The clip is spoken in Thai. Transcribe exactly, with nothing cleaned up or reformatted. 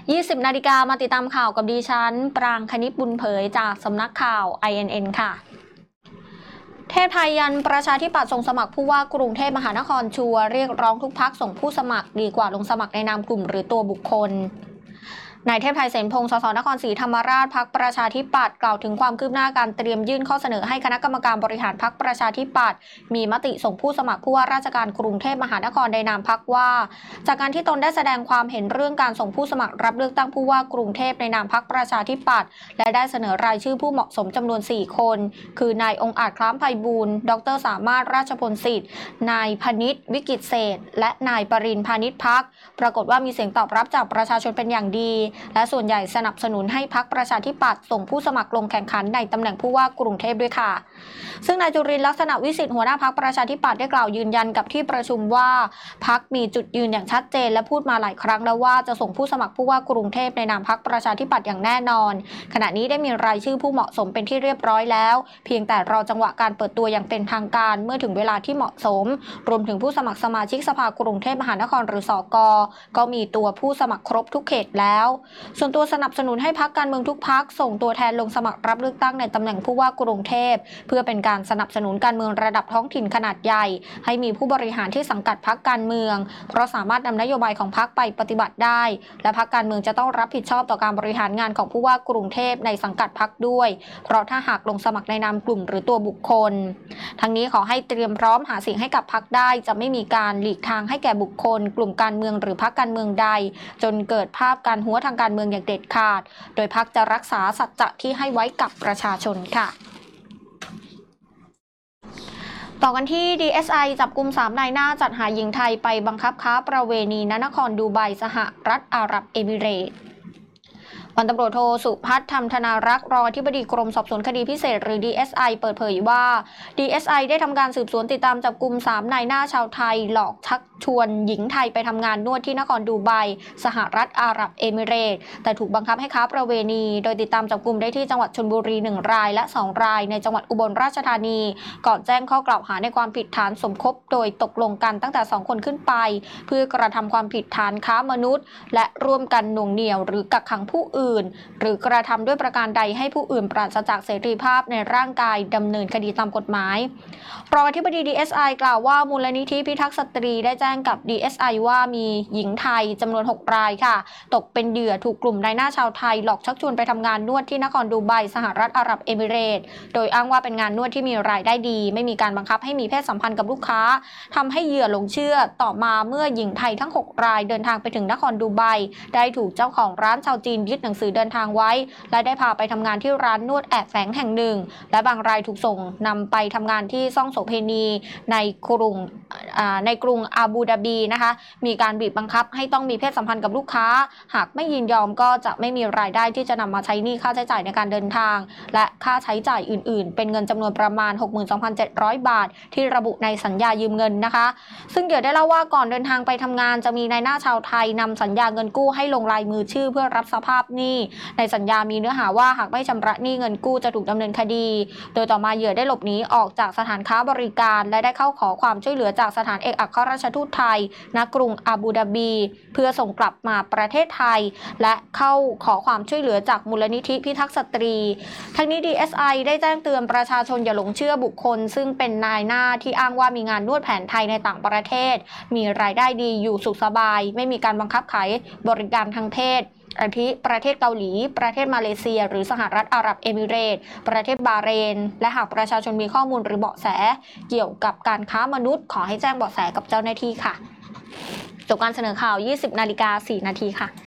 ยี่สิบนาฬิกามาติดตามข่าวกับดิฉันปรางคณิตบุญเผยจากสำนักข่าว ไอ เอ็น เอ็น ค่ะเทพไทยยันประชาธิปัตย์ส่งสมัครผู้ว่ากรุงเทพมหานครชัวร์เรียกร้องทุกพรรคส่งผู้สมัครดีกว่าลงสมัครในนามกลุ่มหรือตัวบุคคลนายเทพไทยเสนพงศ์ สส นครศรีธรรมราชพรรคประชาธิปัตย์กล่าวถึงความคืบหน้าการเตรียมยื่นข้อเสนอให้คณะกรรมการบริหารพรรคประชาธิปัตย์มีมติส่งผู้สมัครผู้ว่าราชการกรุงเทพมหานครในนามพรรคว่าจากการที่ตนได้แสดงความเห็นเรื่องการส่งผู้สมัครรับเลือกตั้งผู้ว่ากรุงเทพในนามพรรคประชาธิปัตย์และได้เสนอรายชื่อผู้เหมาะสมจำนวนสี่คนคือนายองค์อาจคล้ามไพบูลย์ดรสามารถราชพลสิทธิ์นายพนิษฐ์วิกิตเศรษฐ์และนายปรินทร์พานิชพรรคปรากฏว่ามีเสียงตอบรับจากประชาชนเป็นอย่างดีและส่วนใหญ่สนับสนุนให้พรรคประชาธิปัตย์ส่งผู้สมัครลงแข่งขันในตำแหน่งผู้ว่ากรุงเทพด้วยค่ะซึ่งนายจุรินทร์ลักษณะวิสิทธิ์หัวหน้าพรรคประชาธิปัตย์ได้กล่าวยืนยันกับที่ประชุมว่าพรรคมีจุดยืนอย่างชัดเจนและพูดมาหลายครั้งแล้วว่าจะส่งผู้สมัครผู้ว่ากรุงเทพในนามพรรคประชาธิปัตย์อย่างแน่นอนขณะนี้ได้มีรายชื่อผู้เหมาะสมเป็นที่เรียบร้อยแล้วเพียงแต่รอจังหวะการเปิดตัวอย่างเป็นทางการเมื่อถึงเวลาที่เหมาะสมรวมถึงผู้สมัครสมาชิกสภากรุงเทพมหานครหรือสกก็มีตัวผู้สมัครครบทุกเขตแล้วส่วนตัวสนับสนุนให้พรรคการเมืองทุกพรรคส่งตัวแทนลงสมัครรับเลือกตั้งในตำแหน่งผู้ว่ากรุงเทพเพื่อเป็นการสนับสนุนการเมืองระดับท้องถิ่นขนาดใหญ่ให้มีผู้บริหารที่สังกัดพรรคการเมืองเพราะสามารถนำนโยบายของพรรคไปปฏิบัติได้และพรรคการเมืองจะต้องรับผิดชอบต่อการบริหารงานของผู้ว่ากรุงเทพในสังกัดพรรคด้วยเพราะถ้าหากลงสมัครในนามกลุ่มหรือตัวบุคคลทั้งนี้ขอให้เตรียมพร้อมหาเสียงให้กับพรรคได้จะไม่มีการหลีกทางให้แก่บุคคลกลุ่มการเมืองหรือพรรคการเมืองใดจนเกิดภาพการหัวทางการเมืองอย่างเด็ดขาดโดยพรรคจะรักษาสัจจะที่ให้ไว้กับประชาชนค่ะต่อกันที่ ดี เอส ไอ จับกุมสามนายหน้าจัดหาหญิงไทยไปบังคับค้าประเวณีณนครดูไบสหรัฐอาหรับเอมิเรตส์พันตำรวจโทสุพัฒน์ธรรมธนารักษ์รองอธิบดีกรมสอบสวนคดีพิเศษหรือ ดี เอส ไอ เปิดเผยว่า ดี เอส ไอ ได้ทำการสืบสวนติดตามจับกุมสามนายหน้าชาวไทยหลอกชักชวนหญิงไทยไปทำงานนวดที่นครดูไบสหรัฐอาหรับเอมิเรตส์แต่ถูกบังคับให้ค้าประเวณีโดยติดตามจับกุมได้ที่จังหวัดชลบุรีหนึ่งรายและสองรายในจังหวัดอุบลราชธานีก่อนแจ้งข้อกล่าวหาในความผิดฐานสมคบโดยตกลงกันตั้งแต่สองคนขึ้นไปเพื่อกระทำความผิดฐานค้ามนุษย์และร่วมกันหน่วงเหนี่ยวหรือกักขังผู้อื่นหรือกระทำด้วยประการใดให้ผู้อื่นปราศจากเสรีภาพในร่างกายดำเนินคดีตามกฎหมายรองอธิบดี ดี เอส ไอ กล่าวว่ามูลนิธิพิทักษ์สตรีได้แจ้งกับ ดี เอส ไอ ว่ามีหญิงไทยจำนวนหกรายค่ะตกเป็นเหยื่อถูกกลุ่มนายหน้าชาวไทยหลอกชักชวนไปทำงานนวดที่นครดูไบสหรัฐอาหรับเอมิเรตส์โดยอ้างว่าเป็นงานนวดที่มีรายได้ดีไม่มีการบังคับให้มีเพศสัมพันธ์กับลูกค้าทำให้เหยื่อหลงเชื่อต่อมาเมื่อหญิงไทยทั้งหกรายเดินทางไปถึงนครดูไบได้ถูกเจ้าของร้านชาวจีนยึดหนังสือเดินทางไว้และได้พาไปทำงานที่ร้านนวดแอบแฝงแห่งหนึ่งและบางรายถูกส่งนำไปทำงานที่ซ่องโสเภณีในกรุงในกรุงอาบูดาบีนะคะมีการบีบบังคับให้ต้องมีเพศสัมพันธ์กับลูกค้าหากไม่ยินยอมก็จะไม่มีรายได้ที่จะนำมาใช้หนี้ค่าใช้จ่ายในการเดินทางและค่าใช้จ่ายอื่นๆเป็นเงินจำนวนประมาณ หกหมื่นสองพันเจ็ดร้อย บาทที่ระบุในสัญญายืมเงินนะคะซึ่งเดี๋ยวได้เล่าว่าก่อนเดินทางไปทำงานจะมีนายหน้าชาวไทยนำสัญญาเงินกู้ให้ลงลายมือชื่อเพื่อรับสภาพหนี้ในสัญญามีเนื้อหาว่าหากไม่ชำระหนี้เงินกู้จะถูกดำเนินคดีโดยต่อมาเหยื่อได้หลบหนีออกจากสถานค้าบริการและได้เข้าขอความช่วยเหลือจากสถานเอกอัครราชทูตไทยณกรุงอาบูดาบีเพื่อส่งกลับมาประเทศไทยและเข้าขอความช่วยเหลือจากมูลนิธิพิทักษ์สตรีทั้งนี้ ดี เอส ไอ ได้แจ้งเตือนประชาชนอย่าหลงเชื่อบุคคลซึ่งเป็นนายหน้าที่อ้างว่ามีงานนวดแผนไทยในต่างประเทศมีรายได้ดีอยู่สุขสบายไม่มีการบังคับขายบริการทางเพศอาทิประเทศเกาหลีประเทศมาเลเซียหรือสหรัฐอาหรับเอมิเรตส์ประเทศบาห์เรนและหากประชาชนมีข้อมูลหรือเบาะแสเกี่ยวกับการค้ามนุษย์ขอให้แจ้งเบาะแสกับเจ้าหน้าที่ค่ะจบการเสนอข่าว ยี่สิบนาฬิกาสี่นาทีค่ะ